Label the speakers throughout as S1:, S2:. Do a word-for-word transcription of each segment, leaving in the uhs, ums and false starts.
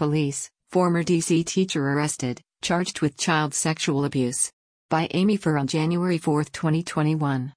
S1: Police, former D C teacher arrested, charged with child sexual abuse. By Amy Furr on January fourth, twenty twenty-one.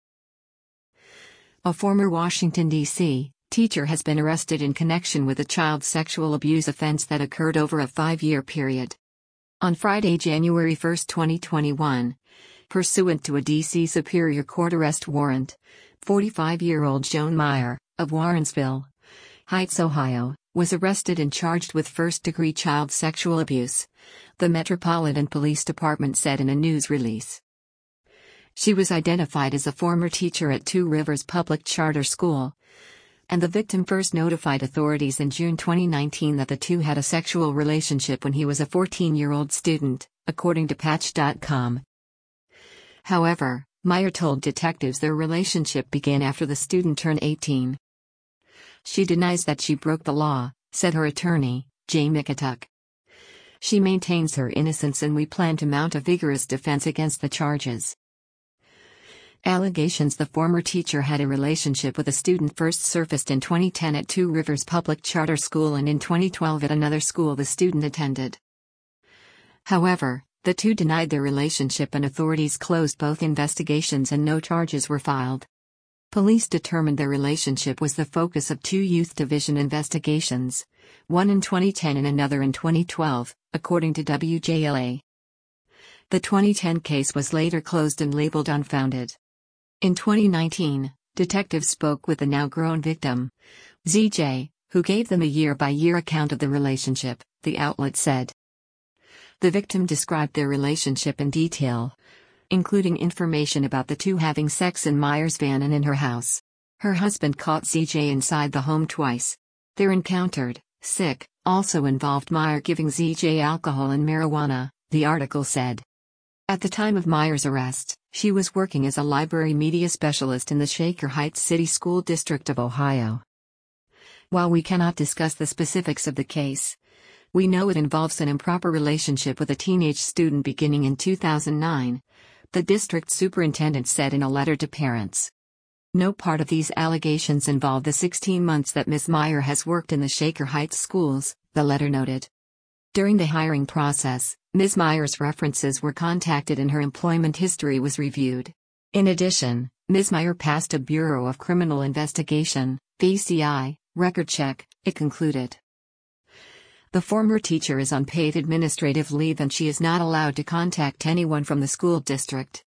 S1: A former Washington, D C teacher has been arrested in connection with a child sexual abuse offense that occurred over a five-year period. On Friday, January first, twenty twenty-one, pursuant to a D C Superior Court arrest warrant, forty-five-year-old Joan Meyer, of Warrensville Heights, Ohio, was arrested and charged with first-degree child sexual abuse, the Metropolitan Police Department said in a news release. She was identified as a former teacher at Two Rivers Public Charter School, and the victim first notified authorities in June twenty nineteen that the two had a sexual relationship when he was a fourteen-year-old student, according to Patch dot com. However, Meyer told detectives their relationship began after the student turned eighteen. She denies that she broke the law, said her attorney, Jay Mikituk. She maintains her innocence and we plan to mount a vigorous defense against the charges. Allegations the former teacher had a relationship with a student first surfaced in twenty ten at Two Rivers Public Charter School and in twenty twelve at another school the student attended. However, the two denied their relationship and authorities closed both investigations and no charges were filed. Police determined their relationship was the focus of two Youth Division investigations, one in twenty ten and another in twenty twelve, according to W J L A. The twenty ten case was later closed and labeled unfounded. In twenty nineteen, detectives spoke with the now-grown victim, Z J, who gave them a year-by-year account of the relationship, the outlet said. The victim described their relationship in detail, including information about the two having sex in Meyer's van and in her house. Her husband caught Z J inside the home twice. Their encounter, sick, also involved Meyer giving Z J alcohol and marijuana, the article said. At the time of Meyer's arrest, she was working as a library media specialist in the Shaker Heights City School District of Ohio. While we cannot discuss the specifics of the case, we know it involves an improper relationship with a teenage student beginning in two thousand nine, the district superintendent said in a letter to parents. No part of these allegations involve the sixteen months that Miz Meyer has worked in the Shaker Heights schools, the letter noted. During the hiring process, Miz Meyer's references were contacted and her employment history was reviewed. In addition, Miz Meyer passed a Bureau of Criminal Investigation, B C I, record check, it concluded. The former teacher is on paid administrative leave and she is not allowed to contact anyone from the school district.